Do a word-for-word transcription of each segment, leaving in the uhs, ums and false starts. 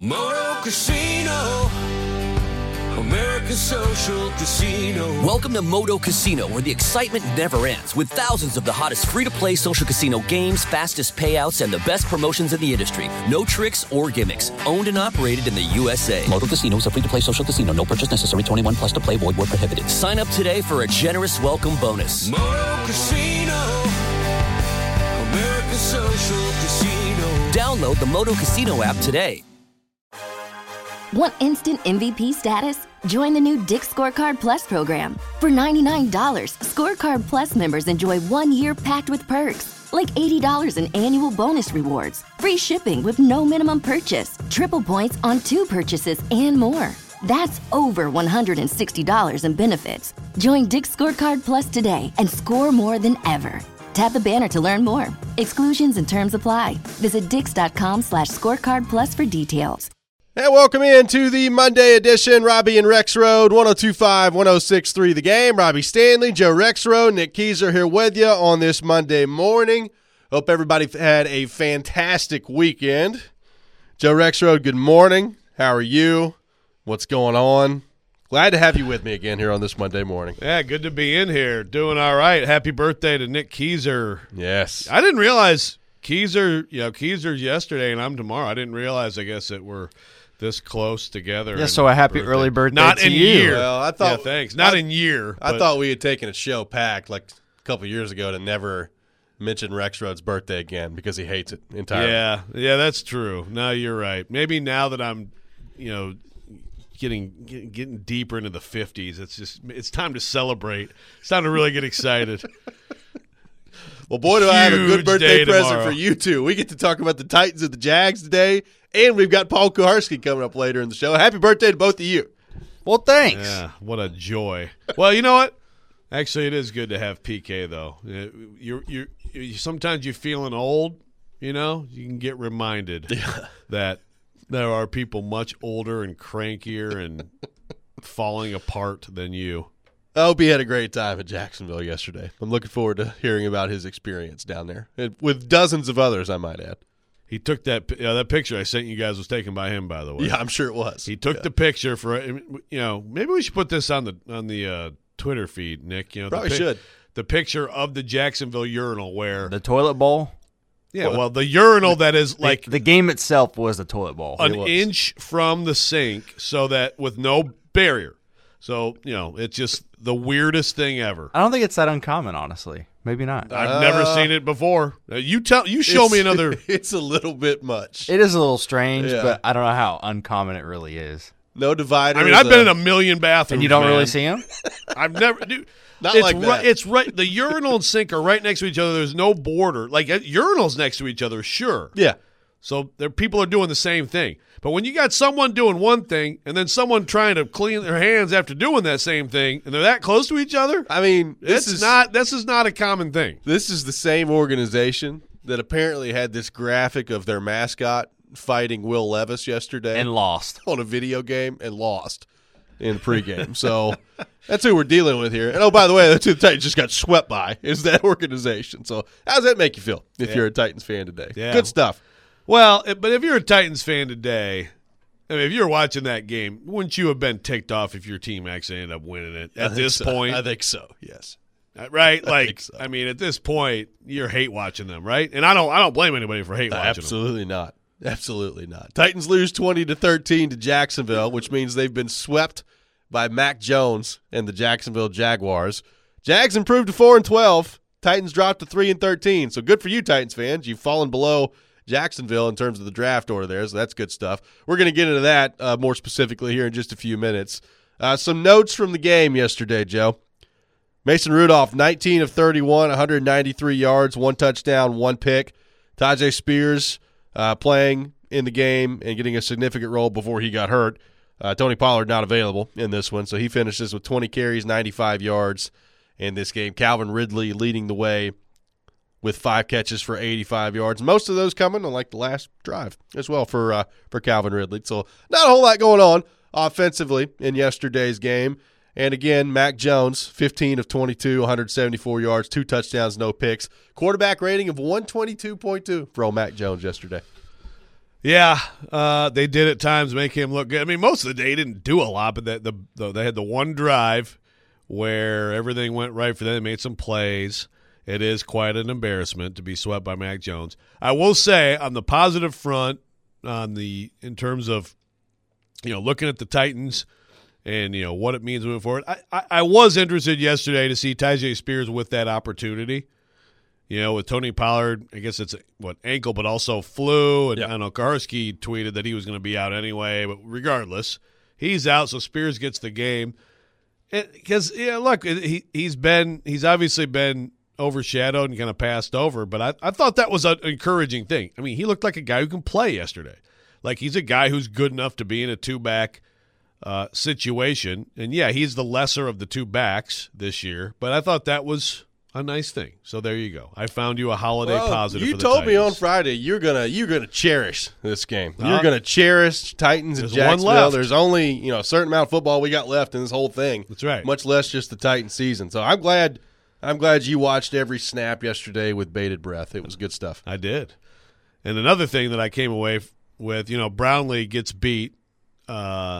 Moto Casino, America's social casino. Welcome to Moto Casino, where the excitement never ends, with thousands of the hottest free-to-play social casino games, fastest payouts, and the best promotions in the industry. No tricks or gimmicks. Owned and operated in the U S A. Moto Casino is a free-to-play social casino. No purchase necessary. twenty-one plus to play. Void where prohibited. Sign up today for a generous welcome bonus. Moto Casino, America's social casino. Download the Moto Casino app today. Want instant M V P status? Join the new Dick's Scorecard Plus program. For ninety-nine dollars, Scorecard Plus members enjoy one year packed with perks, like eighty dollars in annual bonus rewards, free shipping with no minimum purchase, triple points on two purchases, and more. That's over one hundred sixty dollars in benefits. Join Dick's Scorecard Plus today and score more than ever. Tap the banner to learn more. Exclusions and terms apply. Visit dix.com slash scorecard plus for details. And welcome in to the Monday edition. Robbie and Rexroad, one oh two point five, one oh six point three The Game. Robbie Stanley, Joe Rexroad, Nick Keyser here with you on this Monday morning. Hope everybody had a fantastic weekend. Joe Rexroad, good morning. How are you? What's going on? Glad to have you with me again here on this Monday morning. Yeah, good to be in here. Doing all right. Happy birthday to Nick Keyser. Yes. I didn't realize Keyser, you know, Keyser's yesterday and I'm tomorrow. I didn't realize, I guess, that we're this close together. Yeah, so a happy birthday. Early birthday Not to in you. year. Well, I thought, yeah, thanks. Not I, in year. I but. thought we had taken a show pact like a couple years ago to never mention Rexroad's birthday again because he hates it entirely. Yeah, yeah, that's true. No, you're right. Maybe now that I'm, you know, getting getting, getting deeper into the fifties, it's just it's time to celebrate. It's time to really get excited. Well, boy, do Huge I have a good birthday present tomorrow. for you, too. We get to talk about the Titans and the Jags today, and we've got Paul Kuharsky coming up later in the show. Happy birthday to both of you. Well, thanks. Yeah, what a joy. Well, you know what? Actually, it is good to have P K, though. You're, you're, you sometimes you're feeling old, you know? You can get reminded Yeah. that there are people much older and crankier and falling apart than you. I hope he had a great time at Jacksonville yesterday. I'm looking forward to hearing about his experience down there, and with dozens of others, I might add. He took that uh, that picture I sent you guys was taken by him, by the way. Yeah, I'm sure it was. He took yeah. the picture for, you know, maybe we should put this on the on the uh, Twitter feed, Nick. You know, Probably the pic- should. The picture of the Jacksonville urinal where The toilet bowl? yeah, well, the urinal that is like the, the game itself was the toilet bowl. an It was. inch from the sink, so that with no barrier. So, you know, it's just the weirdest thing ever. I don't think it's that uncommon, honestly. Maybe not. I've Uh, never seen it before. Uh, you tell, you show It's- me another. It's a little bit much. It is a little strange, Yeah. but I don't know how uncommon it really is. No divider. I mean, I've been in a million bathrooms. And you don't man. really see them? I've never. Dude, Not it's like right, that. It's right. The urinal and sink are right next to each other. There's no border. Like uh, urinals next to each other, sure. Yeah. So there, people are doing the same thing. But when you got someone doing one thing and then someone trying to clean their hands after doing that same thing, and they're that close to each other, I mean, this it's is not. This is not a common thing. This is the same organization that apparently had this graphic of their mascot fighting Will Levis yesterday And lost. on a video game and lost in pregame. So that's who we're dealing with here. And oh, by the way, that's who the Titans just got swept by, is that organization. So how does that make you feel if Yeah. you're a Titans fan today? Yeah. Good stuff. Well, it- but if you're a Titans fan today, I mean, if you're watching that game, wouldn't you have been ticked off if your team actually ended up winning it I at think this so. point? I think so, yes. Uh, right? I Like, think so. I mean, at this point, you're hate watching them, right? And I don't, I don't blame anybody for hate watching them. Absolutely not. Absolutely not. Titans lose twenty to thirteen to Jacksonville, which means they've been swept by Mac Jones and the Jacksonville Jaguars. Jags improved to four and twelve. Titans dropped to three and thirteen. So good for you, Titans fans. You've fallen below Jacksonville in terms of the draft order there, so that's good stuff. We're going to get into that uh, more specifically here in just a few minutes. Uh, some notes from the game yesterday, Joe. Mason Rudolph, nineteen of thirty-one, one hundred ninety-three yards, one touchdown, one pick. Tajay Spears uh, playing in the game and getting a significant role before he got hurt. Uh, Tony Pollard not available in this one, so he finishes with twenty carries, ninety-five yards in this game. Calvin Ridley leading the way with five catches for eighty-five yards. Most of those coming on like the last drive as well for uh, for Calvin Ridley. So not a whole lot going on offensively in yesterday's game. And again, Mac Jones, fifteen of twenty-two, one hundred seventy-four yards, two touchdowns, no picks. Quarterback rating of one twenty-two point two for old Mac Jones yesterday. Yeah, uh, they did at times make him look good. I mean, most of the day he didn't do a lot, but the, the, the, they had the one drive where everything went right for them. They made some plays. It is quite an embarrassment to be swept by Mac Jones. I will say, on the positive front, on the in terms of you know looking at the Titans and you know what it means moving forward, I, I, I was interested yesterday to see Tyjae Spears with that opportunity. You know, with Tony Pollard, I guess it's, what, ankle, but also flu. And yeah. I know Karski tweeted that he was going to be out anyway. But regardless, he's out, so Spears gets the game. Because, yeah, look, he, he's been – he's obviously been overshadowed and kind of passed over. But I, I thought that was an encouraging thing. I mean, he looked like a guy who can play yesterday. Like, he's a guy who's good enough to be in a two-back uh, situation. And, yeah, he's the lesser of the two backs this year. But I thought that was – a nice thing. So there you go. I found you a holiday well, positive. You for the told Titans. me on Friday you're gonna you're gonna cherish this game. Uh, you're gonna cherish Titans and there's one Jacksonville. left. There's only you know a certain amount of football we got left in this whole thing. That's right. Much less just the Titan season. So I'm glad I'm glad you watched every snap yesterday with bated breath. It was good stuff. I did. And another thing that I came away f- with, you know, Brownlee gets beat, uh,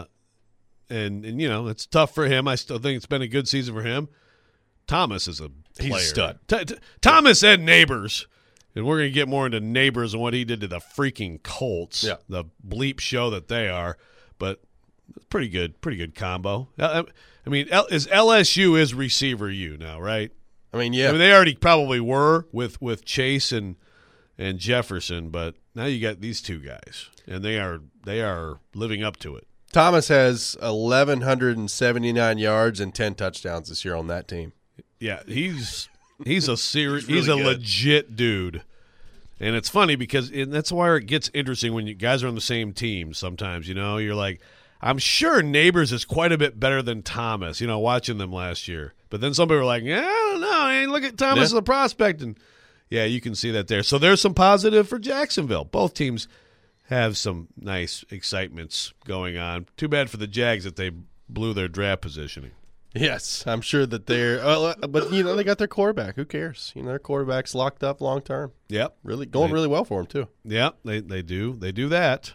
and and you know it's tough for him. I still think it's been a good season for him. Thomas is a player. He's a stud. T- T- Thomas and Neighbors, and we're going to get more into Neighbors and what he did to the freaking Colts, yeah. the bleep show that they are. But pretty good, pretty good combo. I, I mean, L- is L S U is receiver U now, right? I mean, yeah. I mean, they already probably were with, with Chase and and Jefferson, but now you got these two guys, and they are they are living up to it. Thomas has eleven seventy-nine yards and ten touchdowns this year on that team. Yeah, he's he's a serious he's, really he's a good. legit dude, and it's funny because and that's why it gets interesting when you guys are on the same team. Sometimes you know you're like, I'm sure Neighbors is quite a bit better than Thomas. You know, watching them last year, but then some people were like, yeah, I don't know. Hey, look at Thomas as Yeah. a prospect, and yeah, you can see that there. So there's some positive for Jacksonville. Both teams have some nice excitements going on. Too bad for the Jags that they blew their draft positioning. Yes, I'm sure that they're uh, – but, you know, they got their quarterback. Who cares? You know, their quarterback's locked up long term. Yep. Really going They- really well for them, too. Yep, they they do. They do that.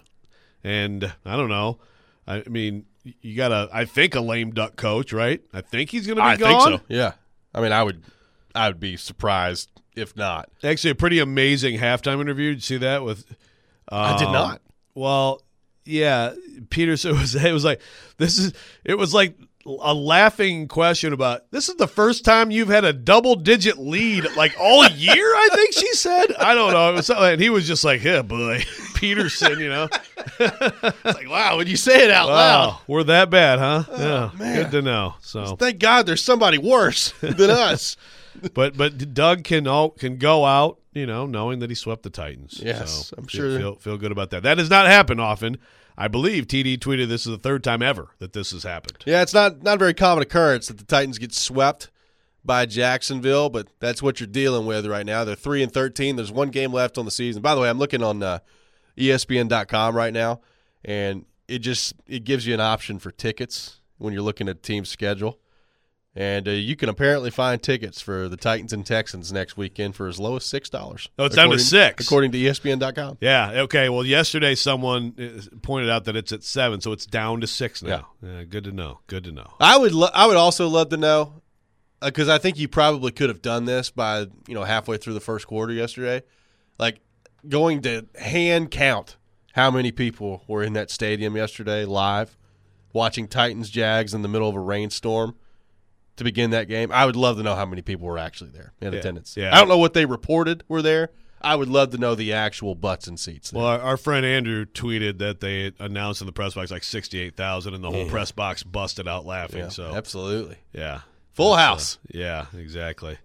And I don't know. I mean, you got a, I think, a lame duck coach, right? I think he's going to be I gone. think so, yeah. I mean, I would I would be surprised if not. Actually, a pretty amazing halftime interview. Did you see that with um, I did not. Well, yeah, Peterson was it was like this is it was like a laughing question about this is the first time you've had a double digit lead like all year, I think she said. I don't know. It was something, and he was just like, yeah, boy. Peterson, you know. It's like, wow, when you say it out Wow, loud. we're that bad, huh? yeah, man. good to know. So, Thank God there's somebody worse than us. but but Doug can all, can go out, you know, knowing that he swept the Titans. Yes, so I'm feel- sure. Feel, feel good about that. That does not happen often. I believe T D tweeted this is the third time ever that this has happened. Yeah, it's not not a very common occurrence that the Titans get swept by Jacksonville, but that's what you're dealing with right now. They're three and thirteen. There's one game left on the season. By the way, I'm looking on uh, E S P N dot com right now, and it just it gives you an option for tickets when you're looking at a team's schedule. And uh, you can apparently find tickets for the Titans and Texans next weekend for as low as six dollars. Oh, it's down to six. According to E S P N dot com. Yeah. Okay. Well, yesterday someone uh, pointed out that it's at seven, so it's down to six now. Yeah. Good to know. Good to know. I would lo- I would also love to know, because I think you probably could have done this by you know halfway through the first quarter yesterday, like going to hand count how many people were in that stadium yesterday live, watching Titans Jags in the middle of a rainstorm to begin that game. I would love to know how many people were actually there in Yeah, attendance. yeah. I don't know what they reported were there. I would love to know the actual butts and seats there. Well, our, our friend Andrew tweeted that they announced in the press box like sixty-eight thousand, and the whole Yeah. press box busted out laughing. Yeah, so absolutely. yeah, Full That's, house. uh, yeah, exactly.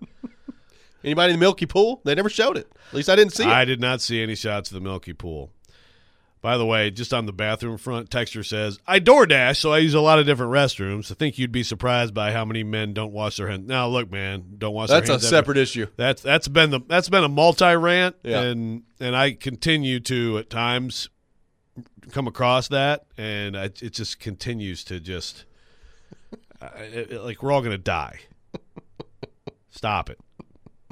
Anybody in the Milky Pool? They never showed it. At least I didn't see it. I did not see any shots of the Milky Pool. By the way, just on the bathroom front, Texter says, I DoorDash, so I use a lot of different restrooms. I think you'd be surprised by how many men don't wash their hands. Now, look, man, don't wash That's their a hands. separate issue. That's that's been the that's been a multi rant, Yeah. and and I continue to at times come across that, and I, it just continues to just I- it, it- like we're all gonna die. Stop it.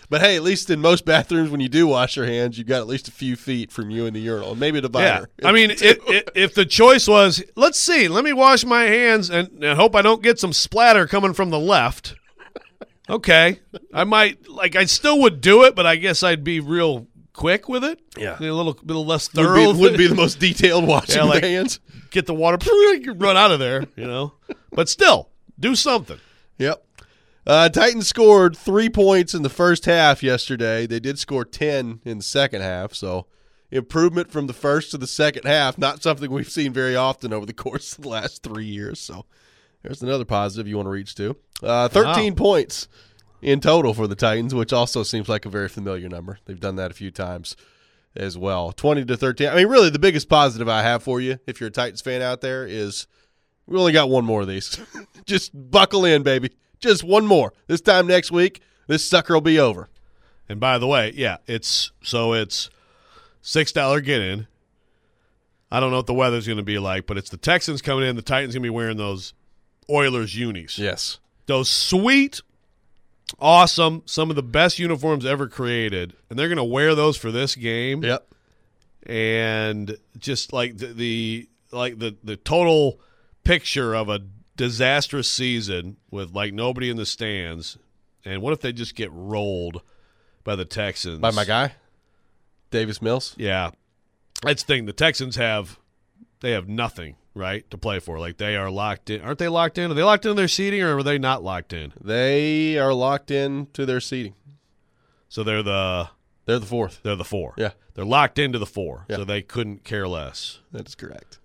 But hey, at least in most bathrooms, when you do wash your hands, you've got at least a few feet from you in the urinal, and maybe a divider. Yeah. I mean, it, it, if the choice was, let's see, let me wash my hands and, and hope I don't get some splatter coming from the left. Okay, I might like. I still would do it, but I guess I'd be real quick with it. Yeah, a little, little less would thorough. Be, wouldn't be the most detailed washing yeah, like, of hands. Get the water, run out of there, you know. But still, do something. Yep. Uh, Titans scored three points in the first half yesterday. They did score ten in the second half, so improvement from the first to the second half. Not something we've seen very often over the course of the last three years. So there's another positive you want to reach to. Uh, thirteen wow. points in total for the Titans, which also seems like a very familiar number. They've done that a few times as well. twenty to thirteen. I mean, really, the biggest positive I have for you, if you're a Titans fan out there, is we only got one more of these. Just buckle in, baby. Just one more. This time next week, this sucker will be over. And by the way, yeah, it's so it's six dollars get in. I don't know what the weather's going to be like, but it's the Texans coming in. The Titans going to be wearing those Oilers unis. Yes. Those sweet, awesome, some of the best uniforms ever created. And they're going to wear those for this game. Yep. And just like the, the like the, the total picture of a disastrous season with like nobody in the stands. And what if they just get rolled by the Texans? By my guy, Davis Mills? Yeah. That's the thing. The Texans have they have nothing, right, to play for. Like they are locked in. Aren't they locked in? Are they locked into their seating or are they not locked in? They are locked in to their seating. So they're the They're the fourth. They're the four. Yeah. They're locked into the four. Yeah. So they couldn't care less. That is correct.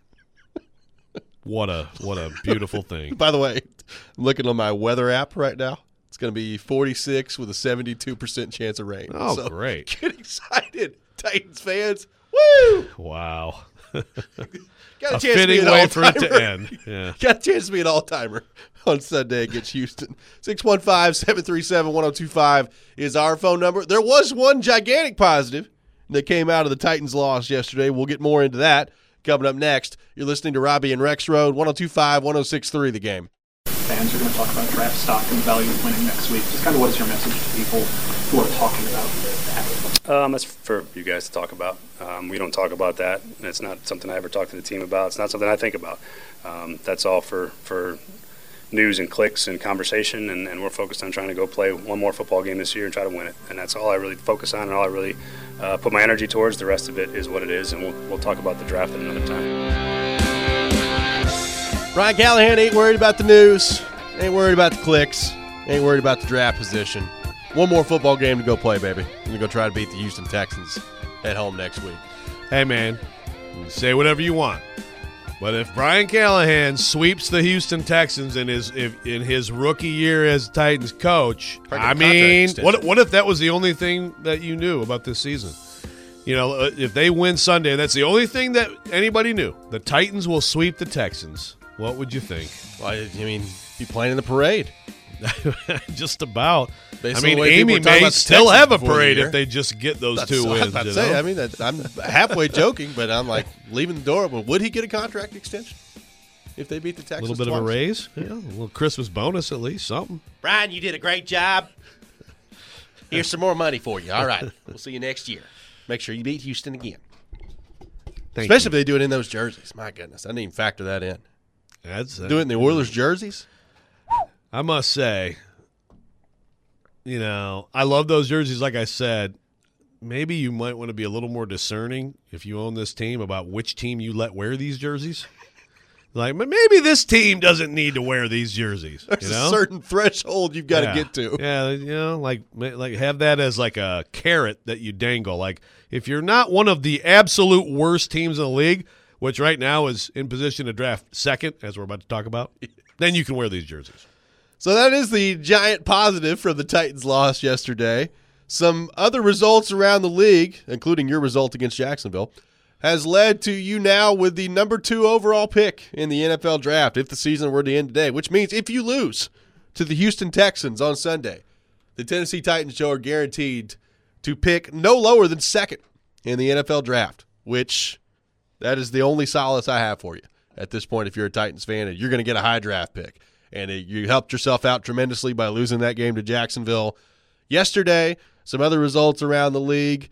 What a what a beautiful thing. By the way, I'm looking on my weather app right now. It's going to be forty-six with a seventy-two percent chance of rain. Oh, so great. Get excited, Titans fans. Woo! Wow. Got a, a chance fitting to be an way for it all-timer. to end. Yeah. Got a chance to be an all-timer on Sunday against Houston. six one five, seven three seven, one oh two five is our phone number. There was one gigantic positive that came out of the Titans' loss yesterday. We'll get more into that coming up next. You're listening to Robbie and Rex Road, one oh two five, one oh six three The Game. Fans are going to talk about draft stock and the value of winning next week. Just kind of what is your message to people who are talking about that? Um, that's for you guys to talk about. Um, we don't talk about that. It's not something I ever talk to the team about. It's not something I think about. Um, that's all for, for news and clicks and conversation, and, and we're focused on trying to go play one more football game this year and try to win it. And that's all I really focus on and all I really uh, put my energy towards. The rest of it is what it is, and we'll, we'll talk about the draft at another time. Brian Callahan ain't worried about the news, ain't worried about the clicks, ain't worried about the draft position. One more football game to go play, baby. We're going to go try to beat the Houston Texans at home next week. Hey, man, say whatever you want. But if Brian Callahan sweeps the Houston Texans in his if, in his rookie year as Titans coach, I mean, what what if that was the only thing that you knew about this season? You know, if they win Sunday, and that's the only thing that anybody knew, the Titans will sweep the Texans. What would you think? Well, I mean, be playing in the parade. Just about. Based I mean, on the way Amy people were talking may about the still Texans have a before the parade year. if they just get those That's two what I was wins. about to you say. know? I mean, that, I'm halfway joking, but I'm like leaving the door open. Would he get a contract extension if they beat the A Texans? little bit twice? of a raise, yeah, a little Christmas bonus at least, something. Brian, you did a great job. Here's some more money for you. All right, we'll see you next year. Make sure you beat Houston again. Thank Especially you. if they do it in those jerseys. My goodness, I didn't even factor that in. That's uh, Do it in the Oilers jerseys? I must say, you know, I love those jerseys. Like I said, maybe you might want to be a little more discerning if you own this team about which team you let wear these jerseys. Like, but maybe this team doesn't need to wear these jerseys. There's you know? a certain threshold you've got yeah. to get to. Yeah, you know, like like have that as like a carrot that you dangle. Like if you're not one of the absolute worst teams in the league, which right now is in position to draft second, as we're about to talk about, then you can wear these jerseys. So that is the giant positive from the Titans' loss yesterday. Some other results around the league, including your result against Jacksonville, has led to you now with the number two overall pick in the N F L draft if the season were to end today, which means if you lose to the Houston Texans on Sunday, the Tennessee Titans, Joe, are guaranteed to pick no lower than second in the N F L draft, which that is the only solace I have for you at this point if you're a Titans fan, and you're going to get a high draft pick. And it, you helped yourself out tremendously by losing that game to Jacksonville yesterday, some other results around the league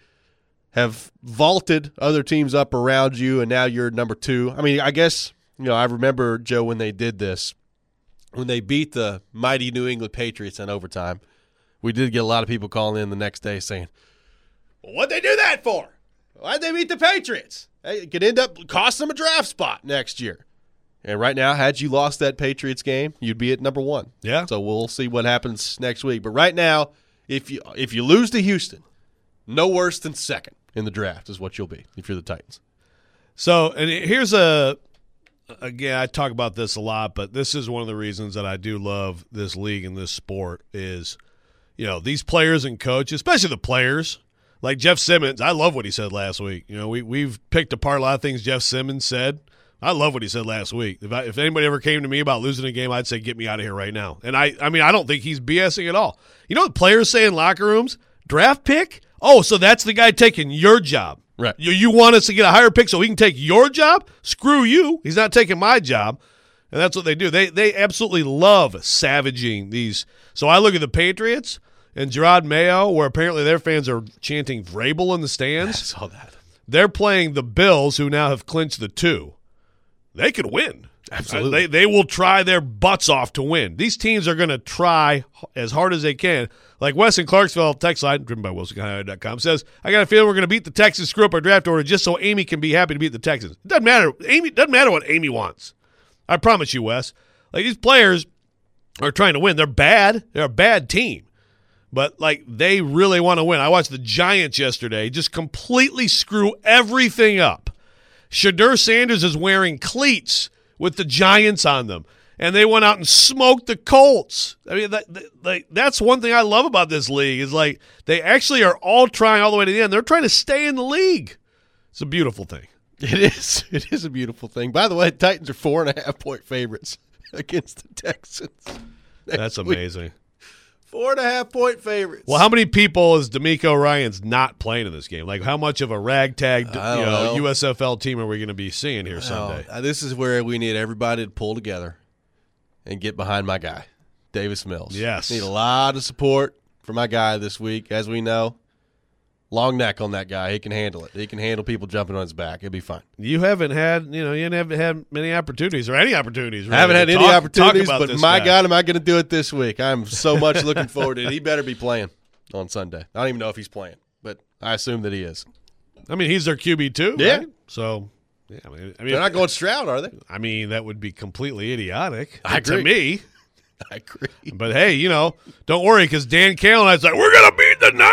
have vaulted other teams up around you, and now you're number two. I mean, I guess, you know, I remember, Joe, when they did this, when they beat the mighty New England Patriots in overtime, we did get a lot of people calling in the next day saying, well, what'd they do that for? Why'd they beat the Patriots? It could end up costing them a draft spot next year. And right now, had you lost that Patriots game, you'd be at number one. Yeah. So we'll see what happens next week. But right now, if you if you lose to Houston, no worse than second in the draft is what you'll be if you're the Titans. So, and here's a – again, I talk about this a lot, but this is one of the reasons that I do love this league and this sport is, you know, these players and coaches, especially the players, like Jeff Simmons. I love what he said last week. You know, we, we've picked apart a lot of things Jeff Simmons said. I love what he said last week. If, I, if anybody ever came to me about losing a game, I'd say, get me out of here right now. And I, I mean, I don't think he's BSing at all. You know what players say in locker rooms? Draft pick? Oh, so that's the guy taking your job. Right. You, you want us to get a higher pick so he can take your job? Screw you. He's not taking my job. And that's what they do. They they absolutely love savaging these. So I look at the Patriots and Gerard Mayo, where apparently their fans are chanting Vrabel in the stands. I saw that. They're playing the Bills, who now have clinched the two. They could win. Absolutely. They, they will try their butts off to win. These teams are going to try as hard as they can. Like Wes in Clarksville, text line, driven by Wilson County dot com, says, I got a feeling we're going to beat the Texans, screw up our draft order just so Amy can be happy to beat the Texans. It doesn't matter. Amy doesn't matter what Amy wants. I promise you, Wes. Like, these players are trying to win. They're bad. They're a bad team. But, like, they really want to win. I watched the Giants yesterday just completely screw everything up. Shadur Sanders is wearing cleats with the Giants on them, and they went out and smoked the Colts. I mean, that, that, like, that's one thing I love about this league is, like, they actually are all trying all the way to the end. They're trying to stay in the league. It's a beautiful thing. It is. It is a beautiful thing. By the way, Titans are four and a half point favorites against the Texans. That's amazing. Week. Four and a half point favorites. Well, how many people is D'Amico Ryans not playing in this game? Like, how much of a ragtag, you know, know, U S F L team are we going to be seeing here Sunday? Uh, this is where we need everybody to pull together and get behind my guy, Davis Mills. Yes. Need a lot of support for my guy this week. As we know, long neck on that guy. He can handle it. He can handle people jumping on his back. It'll be fine. You haven't had, you know, you haven't had many opportunities or any opportunities. Really, I haven't had any talk, opportunities, talk but my God, am I going to do it this week? I'm so much looking forward to it. He better be playing on Sunday. I don't even know if he's playing, but I assume that he is. I mean, he's their Q B too, yeah. Right? So, yeah, I mean, I mean, they're not going Stroud, are they? I mean, that would be completely idiotic. I agree. To me. I agree. But, hey, you know, don't worry because Dan Calle and I was like, we're going to beat the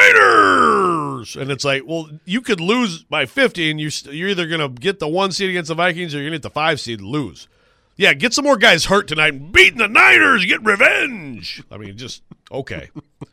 Niners. And it's like, well, you could lose by fifty, and you st- you're either going to get the one seed against the Vikings or you're going to get the five seed and lose. Yeah, get some more guys hurt tonight and beat the Niners, get revenge. I mean, just, okay.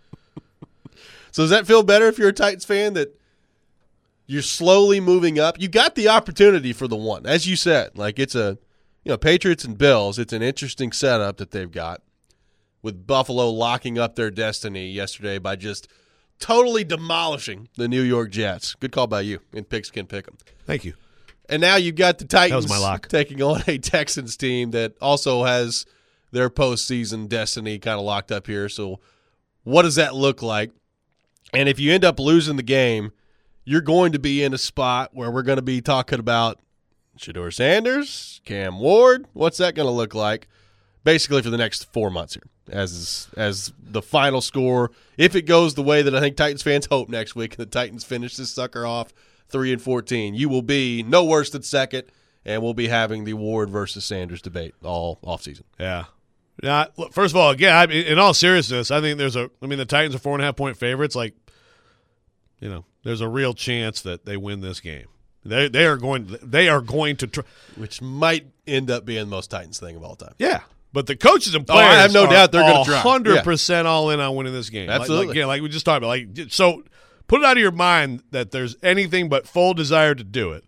So does that feel better if you're a Titans fan that you're slowly moving up? You got the opportunity for the one. As you said, like it's a, you know, Patriots and Bills, it's an interesting setup that they've got with Buffalo locking up their destiny yesterday by just totally demolishing the New York Jets. Good call by you in Pigskin Pick'em. Thank you. And now you've got the Titans that was my lock. taking on a Texans team that also has their postseason destiny kind of locked up here. So what does that look like? And if you end up losing the game, you're going to be in a spot where we're going to be talking about Shadur Sanders, Cam Ward. What's that going to look like basically for the next four months here as as the final score, if it goes the way that I think Titans fans hope next week and the Titans finish this sucker off three and fourteen, you will be no worse than second, and we'll be having the Ward versus Sanders debate all offseason. Yeah. Now, look, first of all, again, I mean, in all seriousness, I think there's a – I mean, the Titans are four and a half point favorites. Like, you know, there's a real chance that they win this game. They they are going they are going to try, which might end up being the most Titans thing of all time. Yeah, but the coaches and players, oh, I have no doubt they're going to try. Hundred percent all in on winning this game. Absolutely, like, like, yeah, like we just talked about. Like, so put it out of your mind that there's anything but full desire to do it.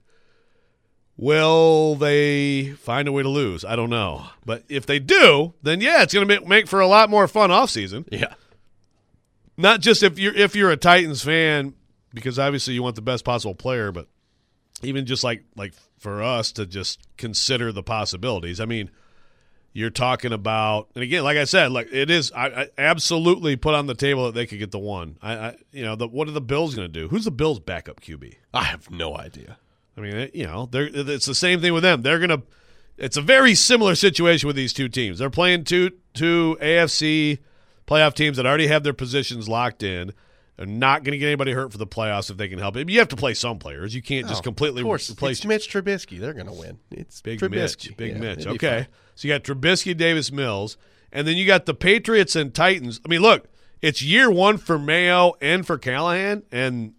Will they find a way to lose? I don't know, but if they do, then yeah, it's going to make for a lot more fun offseason. Yeah, not just if you're if you're a Titans fan, because obviously you want the best possible player, but even just like like for us to just consider the possibilities. I mean, you're talking about, and again, like I said, like it is, I, I absolutely put on the table that they could get the one. I, I you know, the, what are the Bills going to do? Who's the Bills' backup Q B? I have no idea. I mean, it, you know, they're, it's the same thing with them. They're going to. It's a very similar situation with these two teams. They're playing two two A F C playoff teams that already have their positions locked in. They're not going to get anybody hurt for the playoffs if they can help it. You have to play some players. You can't just oh, completely of course. replace. It's Mitch Trubisky. They're going to win. It's Big Trubisky. Mitch. Big yeah, Mitch. it'd be Okay. fine. So you got Trubisky, Davis Mills, and then you got the Patriots and Titans. I mean, look, it's year one for Mayo and for Callahan, and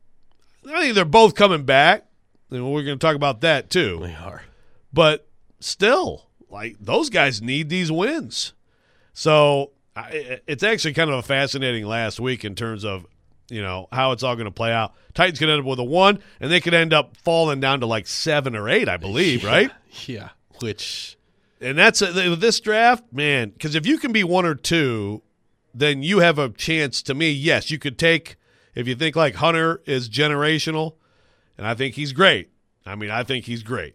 I think they're both coming back. And we're going to talk about that too. They are. But still, like, those guys need these wins. So I, it's actually kind of a fascinating last week in terms of, you know, how it's all going to play out. Titans could end up with a one, and they could end up falling down to like seven or eight, I believe, yeah, right? Yeah, which – And that's a, this draft, man, because if you can be one or two, then you have a chance. To me, yes, you could take, if you think like Hunter is generational, and I think he's great. I mean, I think he's great.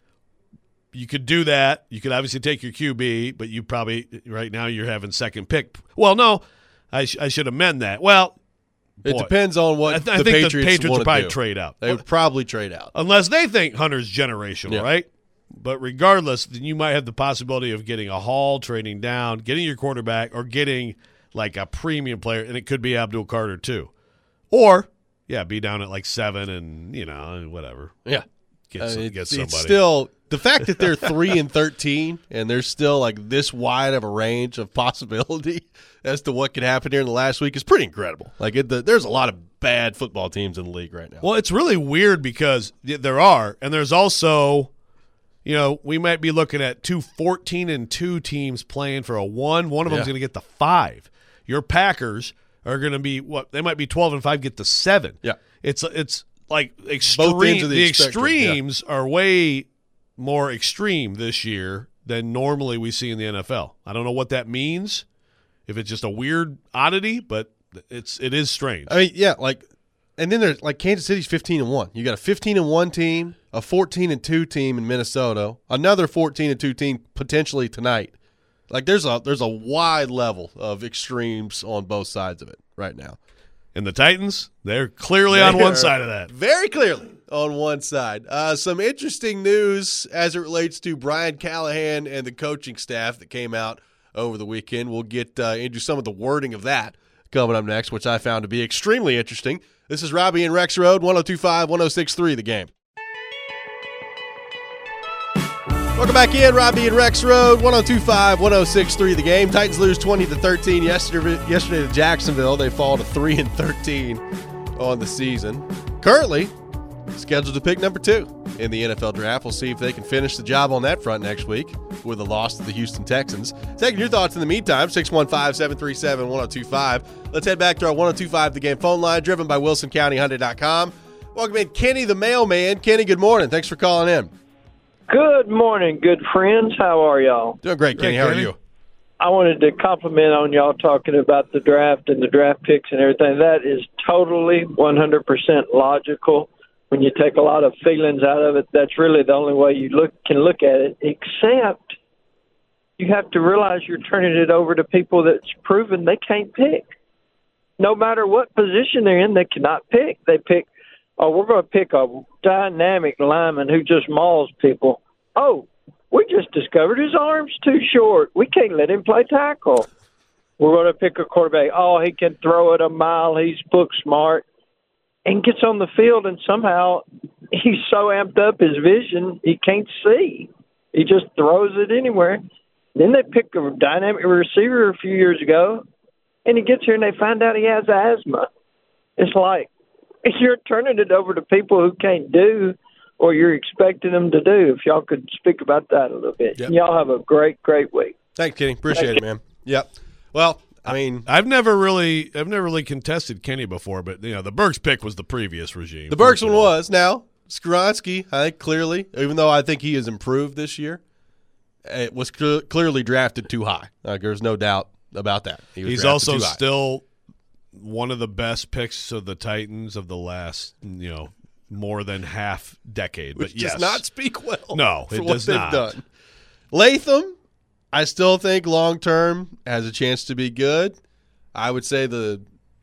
You could do that. You could obviously take your Q B, but you probably, right now, you're having second pick. Well, no, I, sh- I should amend that. Well, it boy, depends on what I, th- the I think Patriots the Patriots want would probably to do. trade out. They would probably trade out. Unless they think Hunter's generational, Yeah. right? But regardless, then you might have the possibility of getting a haul, trading down, getting your quarterback, or getting like a premium player, and it could be Abdul Carter too. Or, yeah, be down at like seven and, you know, whatever. Yeah. Get, Uh, some, it's, get somebody. it's still – the fact that they're three and thirteen and there's still like this wide of a range of possibility as to what could happen here in the last week is pretty incredible. Like it, the, there's a lot of bad football teams in the league right now. Well, it's really weird because there are, and there's also, you know, we might be looking at two fourteen and two teams playing for a one. One of them's Yeah. going to get the five. Your Packers are going to be what they might be twelve and five, get the seven. Yeah, it's it's like extreme. Both ends of the the spectrum, extremes are way more extreme this year than normally we see in the N F L. I don't know what that means. If it's just a weird oddity, but it's it is strange. I mean, yeah, like, and then there's like Kansas City's fifteen and one. You got a fifteen and one team, a fourteen and two team in Minnesota, another fourteen and two team potentially tonight. Like there's a there's a wide level of extremes on both sides of it right now. And the Titans, they're clearly They on one are side of that. Very clearly on one side. Uh, some interesting news as it relates to Brian Callahan and the coaching staff that came out over the weekend. We'll get uh, into some of the wording of that coming up next, which I found to be extremely interesting. This is Robbie and Rex Road, one oh two point five, one oh six point three The Game. Welcome back in, Robbie and Rex Road, one oh two point five, one oh six point three The Game. Titans lose twenty to thirteen yesterday, yesterday to Jacksonville. They fall to three and thirteen on the season. Currently scheduled to pick number two in the N F L draft. We'll see if they can finish the job on that front next week with a loss to the Houston Texans. Taking your thoughts in the meantime, six one five, seven three seven, one oh two five. Let's head back to our one oh two point five The Game phone line, driven by Wilson County Hyundai dot com. Welcome in Kenny the mailman. Kenny, good morning. Thanks for calling in. Good morning, good friends. How are y'all? Doing great, Kenny. How are you? I wanted to compliment on y'all talking about the draft and the draft picks and everything. That is totally one hundred percent logical. When you take a lot of feelings out of it, that's really the only way you look can look at it, except you have to realize you're turning it over to people that's proven they can't pick. No matter what position they're in, they cannot pick. They pick, oh, we're going to pick a dynamic lineman who just mauls people. Oh, we just discovered his arm's too short. We can't let him play tackle. We're going to pick a quarterback. Oh, he can throw it a mile. He's book smart. And gets on the field, and somehow he's so amped up his vision, he can't see. He just throws it anywhere. Then they pick a dynamic receiver a few years ago, and he gets here, and they find out he has asthma. It's like you're turning it over to people who can't do or you're expecting them to do. If y'all could speak about that a little bit. Yep. Y'all have a great, great week. Thanks, Kenny. Appreciate Thank it, man. Yep. Well, I mean, I've never really, I've never really contested Kenny before, but you know, the Burks pick was the previous regime. the Burks one was. Now, Skoronski, I think clearly, even though I think he has improved this year, it was cl- clearly drafted too high. Like, there's no doubt about that. He was He's drafted also too high. still one of the best picks of the Titans of the last, you know, more than half decade. Which but yes, does not speak well No, for it what does they've not. done. Latham, I still think long term has a chance to be good. I would say the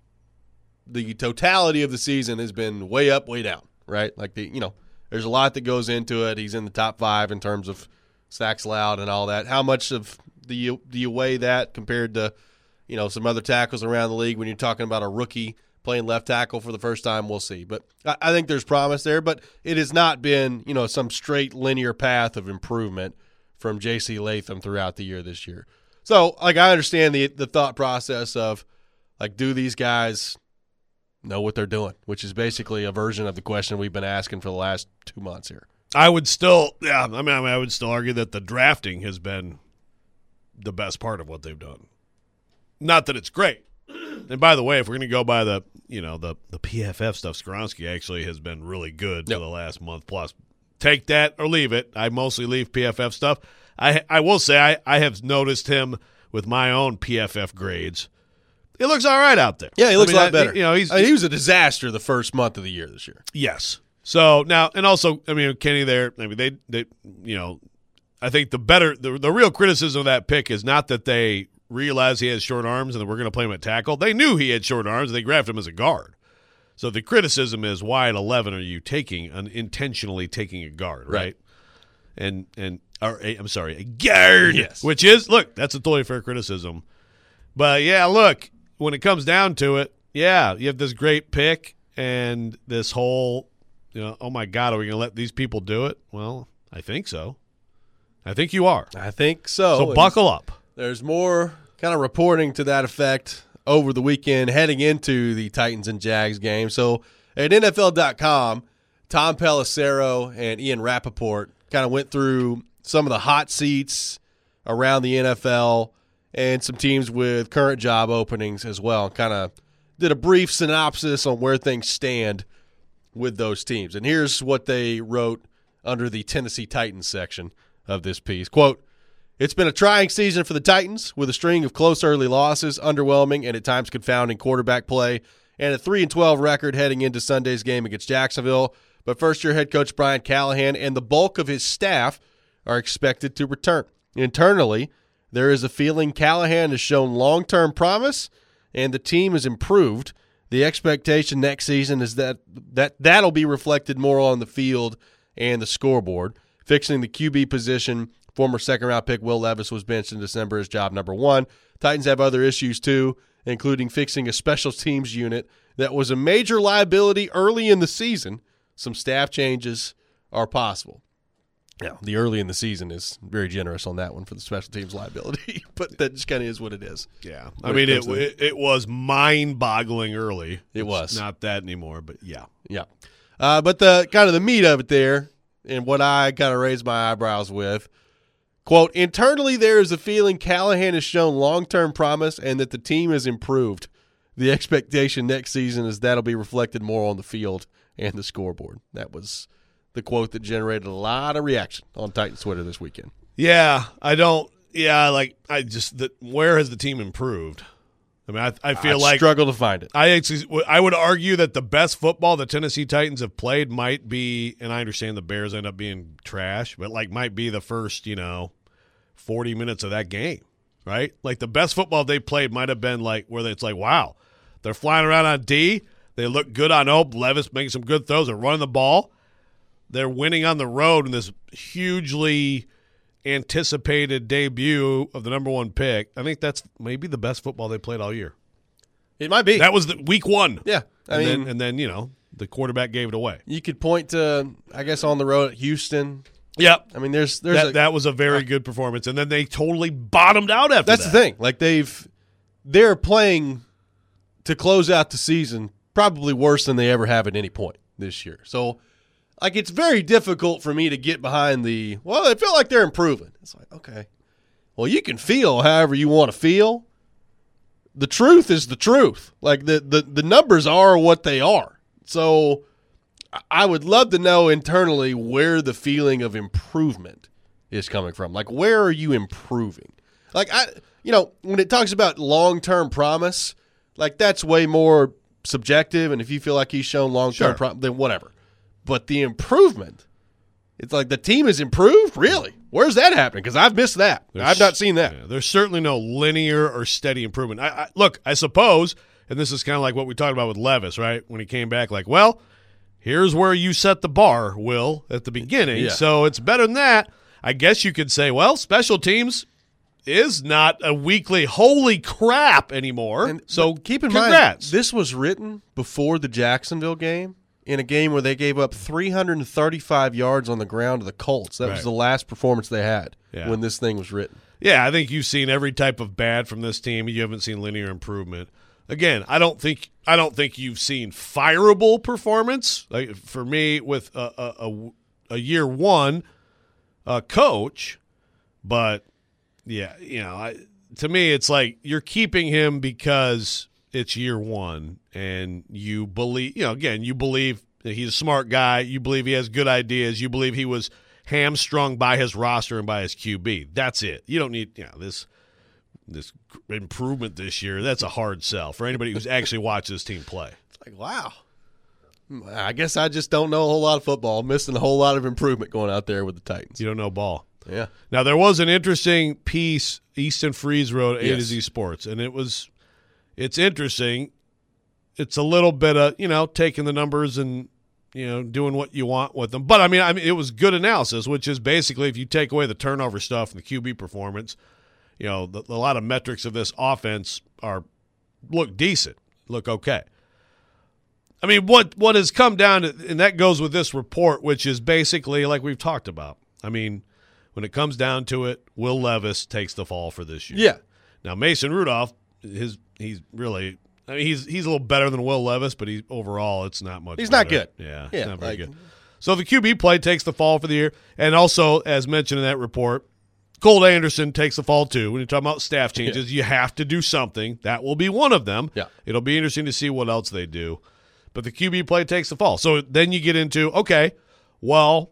the totality of the season has been way up, way down, right? Like the you know, there's a lot that goes into it. He's in the top five in terms of sacks allowed and all that. How much of do you do you weigh that compared to, you know, some other tackles around the league when you're talking about a rookie playing left tackle for the first time? We'll see. But I, I think there's promise there, but it has not been, you know, some straight linear path of improvement from J C Latham throughout the year this year. So, like, I understand the the thought process of, like, do these guys know what they're doing, which is basically a version of the question we've been asking for the last two months here. I would still, yeah, I mean, I, mean, I would still argue that the drafting has been the best part of what they've done. Not that it's great. And by the way, if we're going to go by the, you know, the, the P F F stuff, Skoronski actually has been really good yep. for the last month plus. Take that or leave it. I mostly leave P F F stuff. I I will say I, I have noticed him with my own P F F grades. It looks all right out there. Yeah, he looks I mean, a lot better. I, you know, he's I mean, he was a disaster the first month of the year this year. Yes. So now, and also, I mean, Kenny there, I mean, they, they you know, I think the better, the, the real criticism of that pick is not that they realized he has short arms and that we're going to play him at tackle. They knew he had short arms. And they drafted him as a guard. So the criticism is, why at eleven are you taking, an, intentionally taking a guard, right? right? And, and or a, I'm sorry, a guard, yes. Which is, look, that's a totally fair criticism. But, yeah, look, when it comes down to it, yeah, you have this great pick and this whole, you know, oh, my God, are we going to let these people do it? Well, I think so. I think you are. I think so. So buckle up. There's more kind of reporting to that effect over the weekend heading into the Titans and Jags game. So at N F L dot com, Tom Pelissero and Ian Rappaport kind of went through some of the hot seats around the N F L and some teams with current job openings as well. Kind of did a brief synopsis on where things stand with those teams. And here's what they wrote under the Tennessee Titans section of this piece. Quote, "It's been a trying season for the Titans with a string of close early losses, underwhelming and at times confounding quarterback play, and a three and twelve record heading into Sunday's game against Jacksonville. But first-year head coach Brian Callahan and the bulk of his staff are expected to return. Internally, there is a feeling Callahan has shown long-term promise and the team has improved. The expectation next season is that, that that'll be reflected more on the field and the scoreboard. Fixing the Q B position, former second-round pick Will Levis was benched in December as job number one. Titans have other issues too, including fixing a special teams unit that was a major liability early in the season. Some staff changes are possible." Now, the early in the season is very generous on that one for the special teams liability, but that just kind of is what it is. Yeah. I mean, it, it it was mind-boggling early. It it's was. Not that anymore, but yeah. Yeah. Uh, but the kind of the meat of it there, and what I kind of raised my eyebrows with, quote, "Internally there is a feeling Callahan has shown long-term promise and that the team has improved. The expectation next season is that'll be reflected more on the field and the scoreboard." That was the quote that generated a lot of reaction on Titans Twitter this weekend. Yeah, I don't – yeah, like I just – where has the team improved? I mean, I, I feel I'd like – struggle to find it. I actually, I would argue that the best football the Tennessee Titans have played might be – and I understand the Bears end up being trash, but like might be the first, you know, forty minutes of that game, right? Like the best football they played might have been like where it's like, wow, they're flying around on D. They look good on O. Levis making some good throws. They're running the ball. They're winning on the road in this hugely anticipated debut of the number one pick. I think that's maybe the best football they played all year. It might be. That was the week one. Yeah. I and mean, then, and then, you know, the quarterback gave it away. You could point to, I guess, on the road at Houston. Yep. I mean, there's there's that, a, that was a very good performance, and then they totally bottomed out after that's that. the thing. Like they've they're playing to close out the season probably worse than they ever have at any point this year. So, like, it's very difficult for me to get behind the, well, they feel like they're improving. It's like, okay, well, you can feel however you want to feel. The truth is the truth. Like the the the numbers are what they are. So, I would love to know internally where the feeling of improvement is coming from. Like, where are you improving? Like, I, you know, when it talks about long-term promise, like, that's way more subjective. And if you feel like he's shown long-term Sure. promise, then whatever. But the improvement, It's like the team has improved? Really? Where's that happening? Because I've missed that. There's, I've not seen that. Yeah, there's certainly no linear or steady improvement. I, I, look, I suppose, and this is kind of like what we talked about with Levis, right? When he came back, like, well, here's where you set the bar, Will, at the beginning. Yeah. So it's better than that. I guess you could say, well, special teams is not a weekly holy crap anymore. And, so keep in congrats. mind, this was written before the Jacksonville game, in a game where they gave up three hundred thirty-five yards on the ground to the Colts. That Right. was the last performance they had Yeah. when this thing was written. Yeah, I think you've seen every type of bad from this team. You haven't seen linear improvement. Again, I don't think I don't think you've seen fireable performance. Like for me, with a a, a, a year one uh, coach, but yeah, you know, I, to me, it's like you're keeping him because it's year one, and you believe, you know, again, you believe that he's a smart guy. You believe he has good ideas. You believe he was hamstrung by his roster and by his Q B. That's it. You don't need, you know, this this improvement this year. That's a hard sell for anybody who's actually watched this team play. It's like, wow. I guess I just don't know a whole lot of football. I'm missing a whole lot of improvement going out there with the Titans. You don't know ball. Yeah. Now, there was an interesting piece, Easton Freeze wrote, A to Yes. Z Sports, and it was, it's interesting. It's a little bit of, you know, taking the numbers and, you know, doing what you want with them. But, I mean, I mean, it was good analysis, which is basically if you take away the turnover stuff and the Q B performance, you know, the, a lot of metrics of this offense are look decent, look okay. I mean, what what has come down to, and that goes with this report, which is basically like we've talked about. I mean, when it comes down to it, Will Levis takes the fall for this year. Yeah. Now, Mason Rudolph, his he's really, I mean, he's he's a little better than Will Levis, but he overall, it's not much. He's better. not good. Yeah, Yeah, it's not very like- good. So the Q B play takes the fall for the year, and also, as mentioned in that report, Colt Anderson takes the fall too. When you're talking about staff changes, you have to do something. That will be one of them. Yeah. It'll be interesting to see what else they do. But the Q B play takes the fall. So then you get into, okay, well,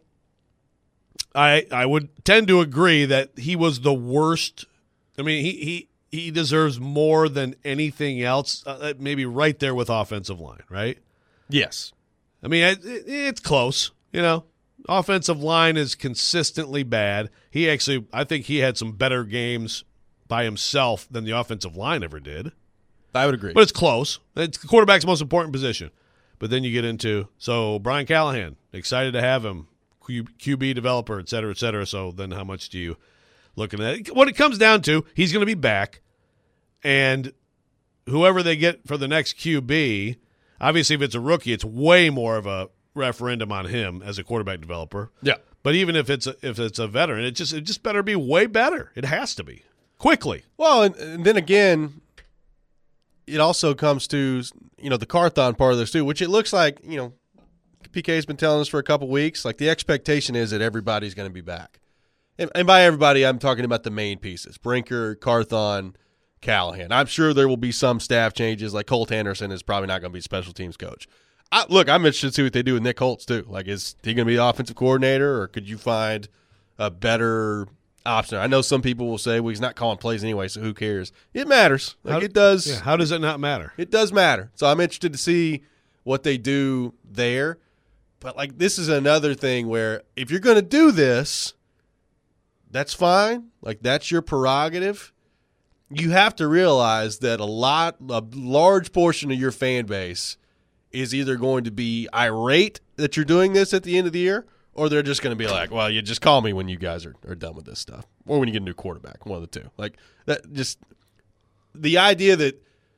I I would tend to agree that he was the worst. I mean, he he, he deserves more than anything else, uh, maybe right there with offensive line, right? Yes. I mean, it, it, it's close, you know. Offensive line is consistently bad. He actually, I think he had some better games by himself than the offensive line ever did. I would agree. But it's close. It's the quarterback's most important position. But then you get into, so Brian Callahan, excited to have him, Q, QB developer, et cetera, et cetera. So then how much do you look at it? What it comes down to, he's going to be back. And whoever they get for the next Q B, obviously if it's a rookie, it's way more of a referendum on him as a quarterback developer. Yeah. But even if it's a, if it's a veteran, it just it just better be way better. It has to be. Quickly. Well, and, and then again, it also comes to, you know, the Carthon part of this too, which it looks like, you know, P K's been telling us for a couple weeks, like the expectation is that everybody's going to be back. And, and by everybody, I'm talking about the main pieces, Brinker, Carthon, Callahan. I'm sure there will be some staff changes, like Colt Anderson is probably not going to be special teams coach. I, look, I'm interested to see what they do with Nick Holtz too. Like, is he going to be the offensive coordinator, or could you find a better option? I know some people will say, well, he's not calling plays anyway, so who cares? It matters. Like, How- it does. Yeah, how does it not matter? It does matter. So I'm interested to see what they do there. But, like, this is another thing where if you're going to do this, that's fine. Like, that's your prerogative. You have to realize that a lot, a large portion of your fan base is either going to be irate that you're doing this at the end of the year, or they're just going to be like, well, you just call me when you guys are, are done with this stuff, or when you get a new quarterback, one of the two. Like, that, just the idea that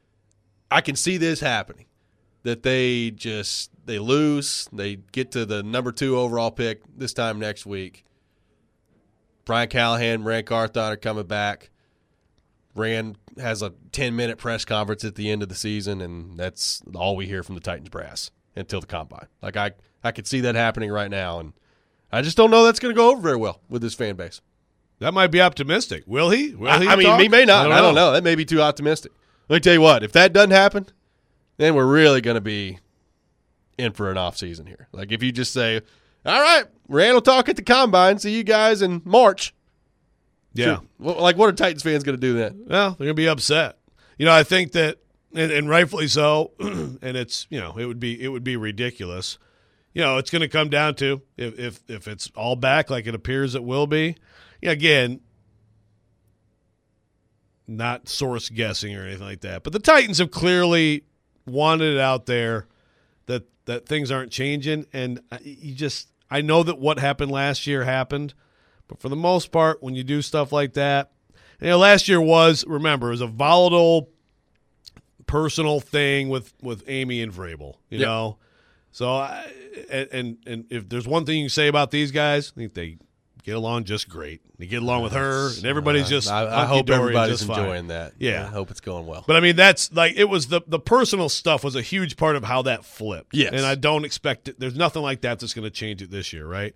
I can see this happening, that they just they lose, they get to the number two overall pick this time next week. Brian Callahan, Rand Carthon are coming back. Rand has a ten-minute press conference at the end of the season, and that's all we hear from the Titans brass until the combine. Like, I, I could see that happening right now, and I just don't know that's going to go over very well with this fan base. That might be optimistic. Will he? Will I, he I mean, talk? he may not. I don't, I don't know. know. That may be too optimistic. Let me tell you what. If that doesn't happen, then we're really going to be in for an off season here. Like, if you just say, all right, Rand will talk at the combine. See you guys in March. Yeah. Sure. Well, like, what are Titans fans going to do then? Well, they're going to be upset. You know, I think that, and, and rightfully so, and it's, you know, it would be it would be ridiculous you know, it's going to come down to if, if if it's all back like it appears it will be. Yeah, again, not source guessing or anything like that. But the Titans have clearly wanted it out there that that things aren't changing. And you just – I know that what happened last year happened. But for the most part, when you do stuff like that – you know, last year was – remember, it was a volatile personal thing with, with Amy and Vrabel, you yep. know. So, I, and and if there's one thing you can say about these guys, I think they – get along just great. They get along with her, and everybody's just. Uh, I, I hope everybody's just enjoying fine. that. Yeah, I hope it's going well. But I mean, that's like it was the the personal stuff was a huge part of how that flipped. Yes, and I don't expect it. There's nothing like that that's going to change it this year, right?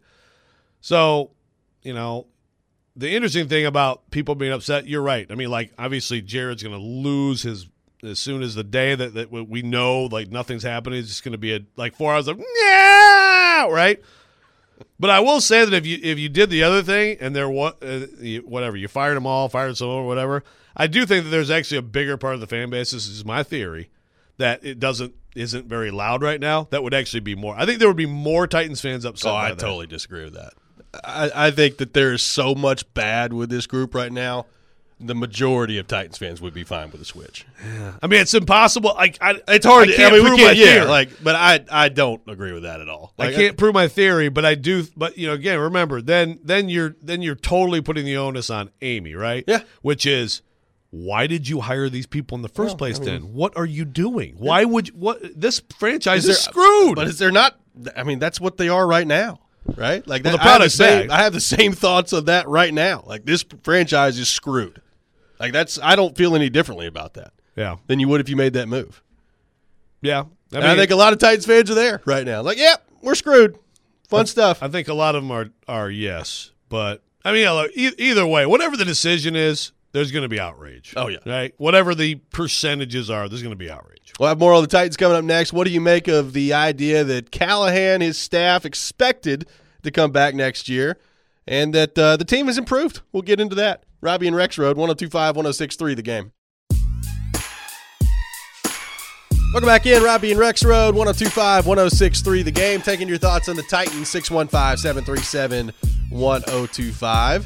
So, you know, the interesting thing about people being upset, you're right. I mean, like obviously Jared's going to lose his as soon as the day that, that we know like nothing's happening. It's just going to be a like four hours of yeah, right. But I will say that if you if you did the other thing and there what uh, you, whatever you fired them all, fired some or whatever, I do think that there's actually a bigger part of the fan base. This is my theory that it doesn't isn't very loud right now. That would actually be more. I think there would be more Titans fans upset. Oh, by I that. totally disagree with that. I, I think that there is so much bad with this group right now. The majority of Titans fans would be fine with a switch. Yeah. I mean, it's impossible. Like, I, it's hard. I to, can't I mean, prove we can't. my Yeah, theory. like, but I, I don't agree with that at all. Like, I can't I, prove my theory, but I do. But you know, again, remember, then, then you're, then you're totally putting the onus on Amy, right? Yeah. Which is, why did you hire these people in the first well, place? I mean, then, what are you doing? Yeah. Why would you, what this franchise is, is there, screwed? But is there not? I mean, that's what they are right now. Right? Like well, that, the product's I have the, same, back. I have the same thoughts of that right now. Like this franchise is screwed. Like that's I don't feel any differently about that. Yeah. Than you would if you made that move. Yeah. I, mean, I think a lot of Titans fans are there right now. Like, yeah, we're screwed. Fun I, stuff. I think a lot of them are are yes, but I mean, e- either way, whatever the decision is, there's going to be outrage. Oh yeah. Right? Whatever the percentages are, there's going to be outrage. We'll have more on the Titans coming up next. What do you make of the idea that Callahan, his staff, expected to come back next year, and that uh, the team has improved? We'll get into that. Robbie and Rex Road, one oh two point five, one oh six point three, The Game. Welcome back in, Robbie and Rex Road, one oh two point five, one oh six point three, The Game. Taking your thoughts on the Titans, six one five, seven three seven, one oh two five.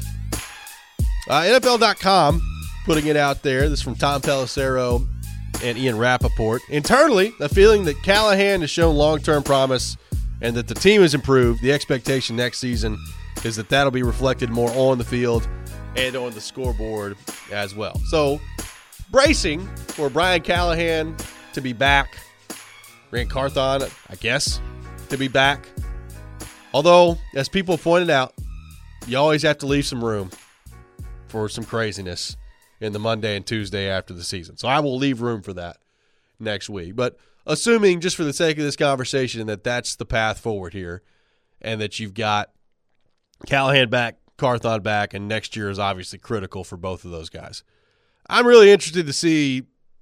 Uh, N F L dot com putting it out there. This is from Tom Pelissero and Ian Rappaport. Internally, a feeling that Callahan has shown long-term promise and that the team has improved. The expectation next season is that that'll be reflected more on the field and on the scoreboard as well. So, bracing for Brian Callahan to be back. Ran Carthon, I guess, to be back. Although, as people pointed out, you always have to leave some room for some craziness in the Monday and Tuesday after the season. So I will leave room for that next week. But assuming, just for the sake of this conversation, that that's the path forward here and that you've got Callahan back, Carthon back, and next year is obviously critical for both of those guys. I'm really interested to see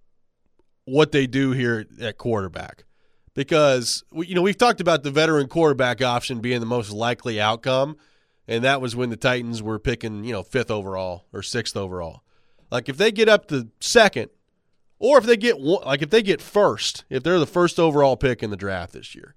what they do here at quarterback because, you know, we've talked about the veteran quarterback option being the most likely outcome, and that was when the Titans were picking, you know, fifth overall or sixth overall. Like if they get up to second, or if they get one, like if they get first, if they're the first overall pick in the draft this year,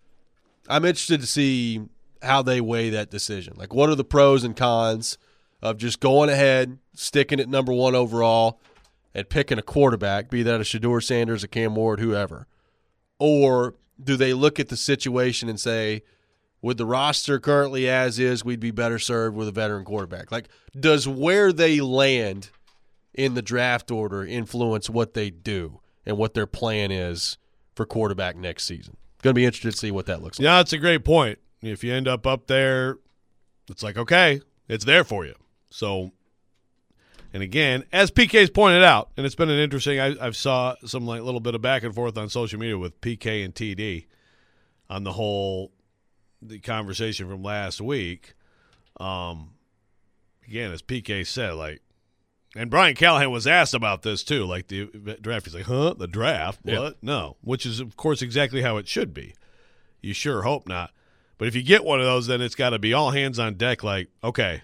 I'm interested to see how they weigh that decision. Like, what are the pros and cons of just going ahead, sticking at number one overall, and picking a quarterback, be that a Shedeur Sanders, a Cam Ward, whoever? Or do they look at the situation and say, with the roster currently as is, we'd be better served with a veteran quarterback? Like, does where they land in the draft order influence what they do and what their plan is for quarterback next season? Going to be interested to see what that looks like. Yeah, that's a great point. If you end up up there, it's like, okay, it's there for you. So, and again, as P K's pointed out, and it's been an interesting, I, I've saw some like little bit of back and forth on social media with P K and T D on the whole the conversation from last week. Um, again, as P K said, like, and Brian Callahan was asked about this too, like the draft. He's like, huh, the draft? What? Yeah. No, which is, of course, exactly how it should be. You sure hope not. But if you get one of those, then it's got to be all hands on deck. Like, okay,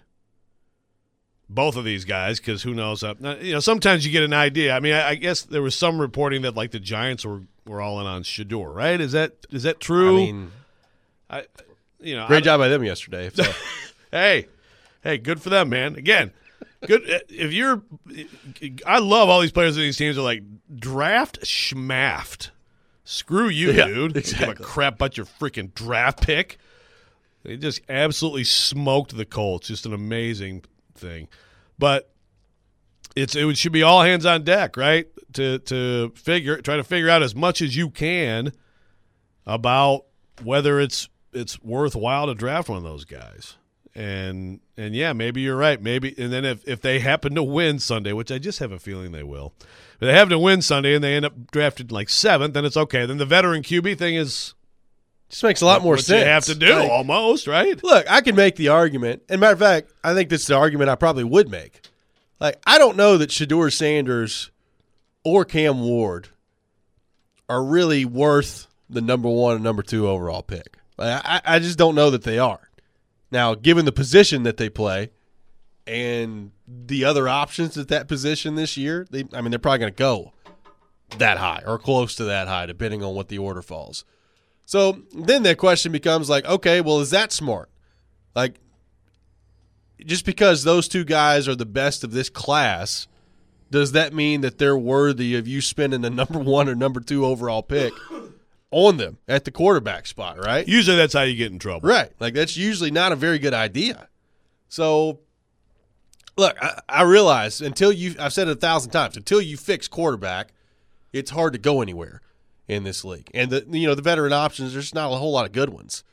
both of these guys, because who knows? Uh, you know, sometimes you get an idea. I mean, I, I guess there was some reporting that like the Giants were, were all in on Shedeur, right? Is that is that true? I mean, I, you know, Great I, job by them yesterday. So. hey, hey, good for them, man. Again, good. If you're, I love all these players in these teams are like draft schmaft. Screw you, yeah, dude. Exactly. Give a crap about your freaking draft pick. They just absolutely smoked the Colts. Just an amazing thing. But it's it should be all hands on deck, right? To to figure try to figure out as much as you can about whether it's it's worthwhile to draft one of those guys. And and yeah, maybe you're right. Maybe and then if, if they happen to win Sunday, which I just have a feeling they will, if they happen to win Sunday and they end up drafted like seventh, then it's okay. Then the veteran Q B thing is just makes a lot more what sense. You have to do like, almost, right? Look, I can make the argument. And matter of fact, I think this is the argument I probably would make. Like, I don't know that Shedeur Sanders or Cam Ward are really worth the number one and number two overall pick. Like, I, I just don't know that they are. Now, given the position that they play and the other options at that position this year, they, I mean, they're probably going to go that high or close to that high, depending on what the order falls. So then the question becomes like, okay, well, is that smart? Like, just because those two guys are the best of this class, does that mean that they're worthy of you spending the number one or number two overall pick on them at the quarterback spot, right? Usually that's how you get in trouble. Right. Like, that's usually not a very good idea. So, look, I, I realize until you – I've said it a thousand times, until you fix quarterback, it's hard to go anywhere in this league. And, the you know, the veteran options, there's not a whole lot of good ones.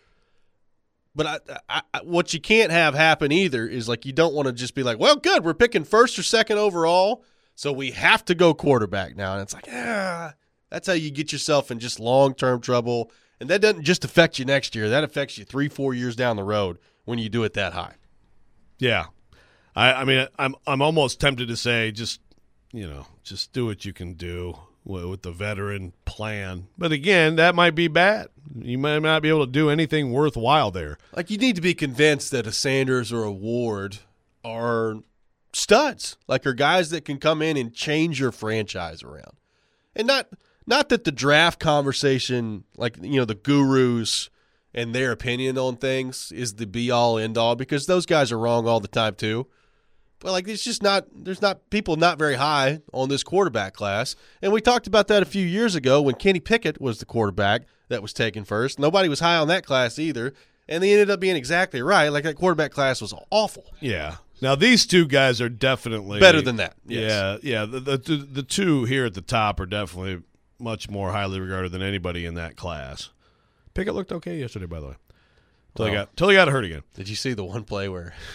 But I, I, what you can't have happen either is, like, you don't want to just be like, well, good, we're picking first or second overall, so we have to go quarterback now. And it's like, ah, that's how you get yourself in just long-term trouble. And that doesn't just affect you next year. That affects you three, four years down the road when you do it that high. Yeah. I, I mean, I'm I'm almost tempted to say just, you know, just do what you can do with the veteran plan. But again, that might be bad. You might not be able to do anything worthwhile there. Like, you need to be convinced that a Sanders or a Ward are studs, like are guys that can come in and change your franchise around. And not not that the draft conversation, like, you know, the gurus and their opinion on things is the be-all, end-all, because those guys are wrong all the time too. But, like, it's just not – there's not – people not very high on this quarterback class. And we talked about that a few years ago when Kenny Pickett was the quarterback that was taken first. Nobody was high on that class either. And they ended up being exactly right. Like, that quarterback class was awful. Yeah. Now, these two guys are definitely – better than that. Yes. Yeah. Yeah. The, the, the two here at the top are definitely much more highly regarded than anybody in that class. Pickett looked okay yesterday, by the way. Until Well, he got, till he got hurt again. Did you see the one play where –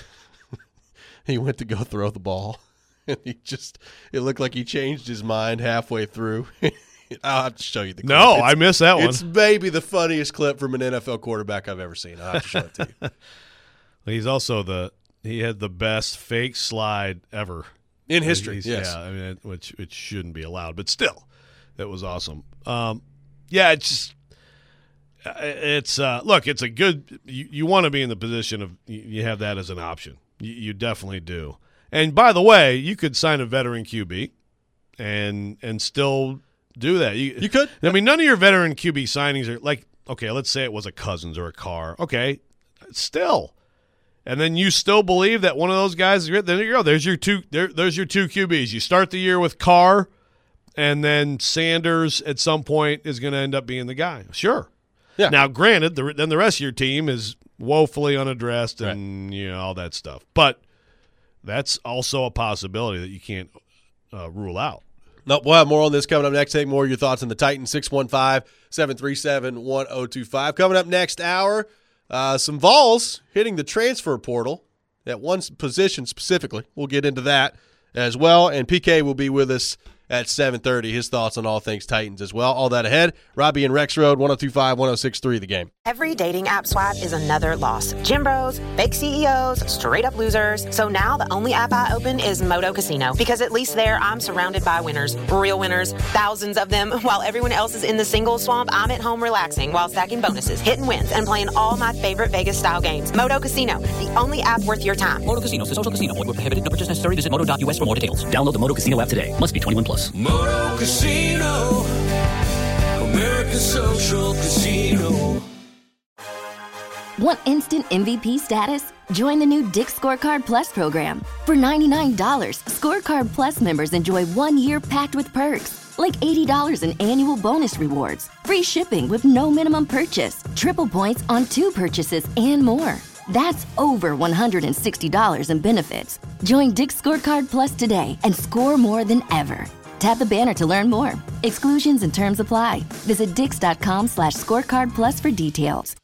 he went to go throw the ball, and he just – it looked like he changed his mind halfway through. I'll have to show you the clip. No, It's- I missed that one. It's maybe the funniest clip from an N F L quarterback I've ever seen. I'll have to show it to you. He's also the – he had the best fake slide ever. In history, He's- yes. Yeah, I mean, which, which shouldn't be allowed. But still, that was awesome. Um, yeah, it's just – it's uh, look, it's a good – you, you want to be in the position of – you have that as an option. You, you definitely do. And by the way, you could sign a veteran Q B and and still do that. You, You could. I mean, none of your veteran Q B signings are like, okay, let's say it was a Cousins or a Carr. Okay, still. And then you still believe that one of those guys is great. There you go. There's your two there, there's your two Q Bs. You start the year with Carr, and then Sanders at some point is going to end up being the guy. Sure. Yeah. Now, granted, the, then the rest of your team is woefully unaddressed and right. you know all that stuff. But that's also a possibility that you can't uh, rule out. Nope, we'll have more on this coming up next. Take more of your thoughts on the Titans, six one five, seven three seven, one oh two five. Coming up next hour, uh, some Vols hitting the transfer portal at one position specifically. We'll get into that as well. And P K will be with us at seven thirty. His thoughts on all things Titans as well. All that ahead. Robbie and Rex Road, one oh two five, one oh six three, The Game. Every dating app swipe is another loss. Gym bros, fake C E Os, straight up losers. So now the only app I open is Moto Casino, because at least there I'm surrounded by winners. Real winners, thousands of them. While everyone else is in the single swamp, I'm at home relaxing while stacking bonuses, hitting wins, and playing all my favorite Vegas-style games. Moto Casino, the only app worth your time. Moto Casino, the social casino. Void where prohibited. No purchase necessary. Visit moto dot U S for more details. Download the Moto Casino app today. Must be twenty-one plus. Moto Casino, American Social Casino. Want instant M V P status? Join the new Dick's Scorecard Plus program. For ninety-nine dollars, Scorecard Plus members enjoy one year packed with perks, like eighty dollars in annual bonus rewards, free shipping with no minimum purchase, triple points on two purchases, and more. That's over one hundred sixty dollars in benefits. Join Dick's Scorecard Plus today and score more than ever. Tap the banner to learn more. Exclusions and terms apply. Visit dix.com slash scorecard plus for details.